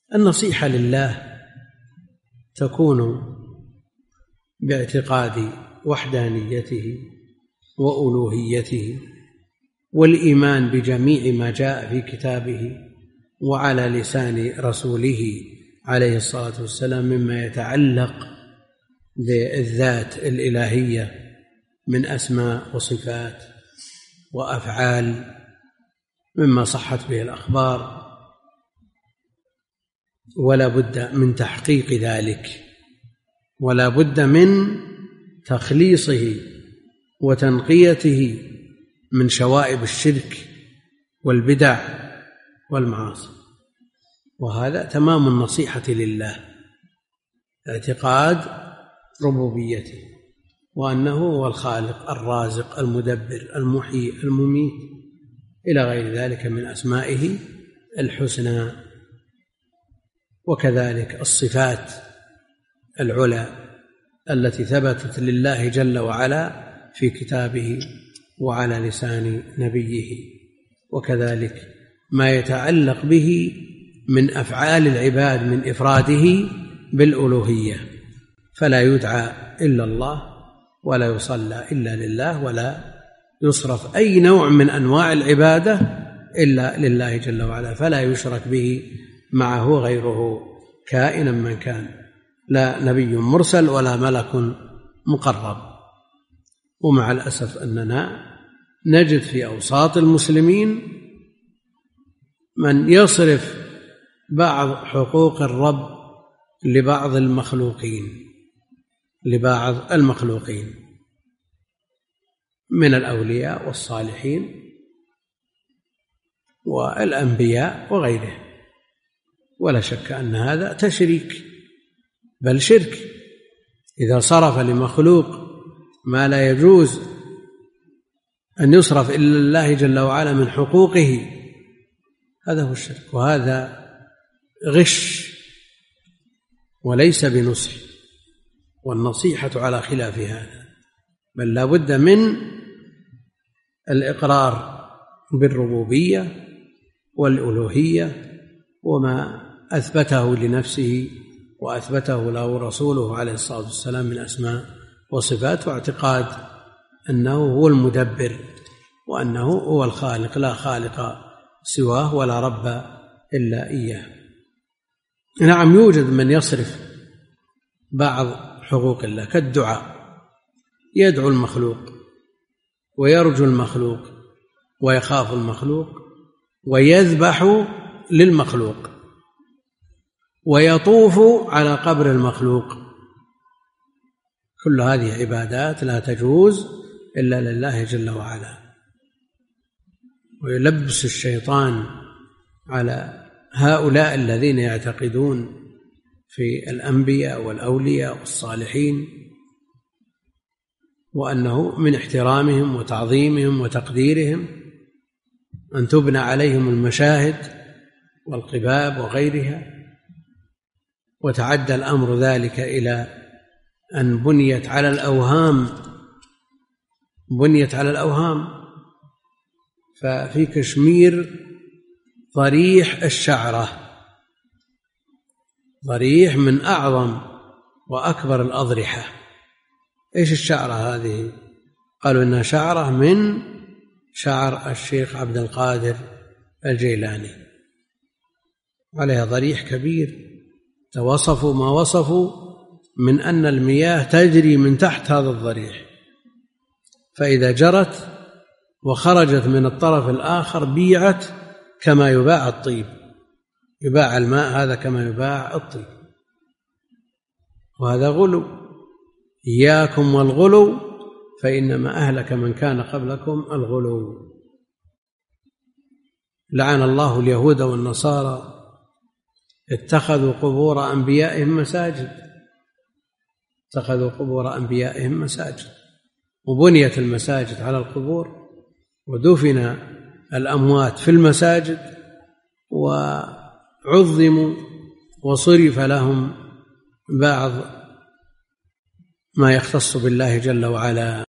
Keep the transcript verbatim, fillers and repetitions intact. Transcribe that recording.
النصيحة لله تكون باعتقاد وحدانيته وألوهيته والإيمان بجميع ما جاء في كتابه وعلى لسان رسوله عليه الصلاة والسلام مما يتعلق بالذات الإلهية من أسماء وصفات وأفعال مما صحت به الأخبار، ولا بد من تحقيق ذلك، ولا بد من تخليصه وتنقيته من شوائب الشرك والبدع والمعاصي. وهذا تمام النصيحة لله، اعتقاد ربوبيته وأنه هو الخالق الرازق المدبر المحيي المميت إلى غير ذلك من أسمائه الحسنى. وكذلك الصفات العلى التي ثبتت لله جل وعلا في كتابه وعلى لسان نبيه، وكذلك ما يتعلق به من أفعال العباد من إفراده بالألوهية، فلا يدعى إلا الله ولا يصلى إلا لله ولا يصرف أي نوع من أنواع العبادة إلا لله جل وعلا، فلا يشرك به معه غيره كائنا من كان، لا نبي مرسل ولا ملك مقرب. ومع الأسف أننا نجد في أوساط المسلمين من يصرف بعض حقوق الرب لبعض المخلوقين لبعض المخلوقين من الأولياء والصالحين والأنبياء وغيره، ولا شك أن هذا تشريك بل شرك. إذا صرف لمخلوق ما لا يجوز أن يصرف إلا الله جل وعلا من حقوقه، هذا هو الشرك، وهذا غش وليس بنصح، والنصيحة على خلاف هذا، بل لا بد من الإقرار بالربوبية والألوهية وما أثبته لنفسه وأثبته له رسوله عليه الصلاة والسلام من أسماء وصفات، واعتقاد أنه هو المدبر وأنه هو الخالق لا خالق سواه ولا رب إلا إياه. نعم، يوجد من يصرف بعض حقوق الله كالدعاء، يدعو المخلوق ويرجو المخلوق ويخاف المخلوق ويذبح للمخلوق ويطوف على قبر المخلوق، كل هذه عبادات لا تجوز إلا لله جل وعلا. ويلبس الشيطان على هؤلاء الذين يعتقدون في الأنبياء والأولياء والصالحين وأنه من احترامهم وتعظيمهم وتقديرهم أن تبنى عليهم المشاهد والقباب وغيرها، وتعدى الأمر ذلك إلى أن بنيت على الأوهام بنيت على الأوهام ففي كشمير ضريح الشعرة، ضريح من أعظم وأكبر الأضرحة. إيش الشعرة هذه؟ قالوا إنها شعرة من شعر الشيخ عبد القادر الجيلاني، عليها ضريح كبير، توصفوا ما وصفوا من أن المياه تجري من تحت هذا الضريح، فإذا جرت وخرجت من الطرف الآخر بيعت كما يباع الطيب، يباع الماء هذا كما يباع الطيب، وهذا غلو. إياكم والغلو فإنما أهلك من كان قبلكم الغلو. لعن الله اليهود والنصارى اتخذوا قبور أنبيائهم مساجد اتخذوا قبور أنبيائهم مساجد وبنيت المساجد على القبور ودفن الأموات في المساجد وعظموا وصرف لهم بعض ما يختص بالله جل وعلا.